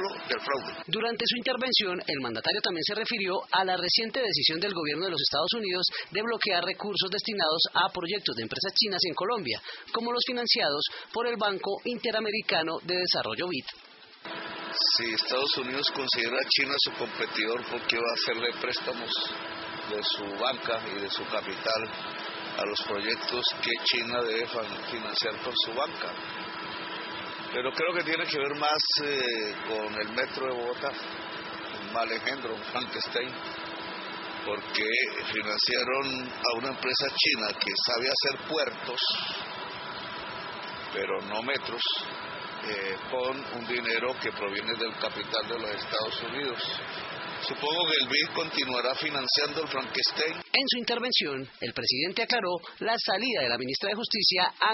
solo del fraude. Durante su intervención, el mandatario también se refirió a la reciente decisión del gobierno de los Estados Unidos de bloquear recursos destinados a proyectos de empresas chinas en Colombia, como los financiados por el Banco Interamericano de Desarrollo BID. Si Estados Unidos considera a China su competidor, ¿por qué va a hacerle préstamos de su banca y de su capital a los proyectos que China debe financiar con su banca? Pero creo que tiene que ver más con el metro de Bogotá, un mal engendro, un Frankenstein, porque financiaron a una empresa china que sabe hacer puertos, pero no metros, con un dinero que proviene del capital de los Estados Unidos. Supongo que el BID continuará financiando el Frankenstein. En su intervención, el presidente aclaró la salida de la ministra de Justicia,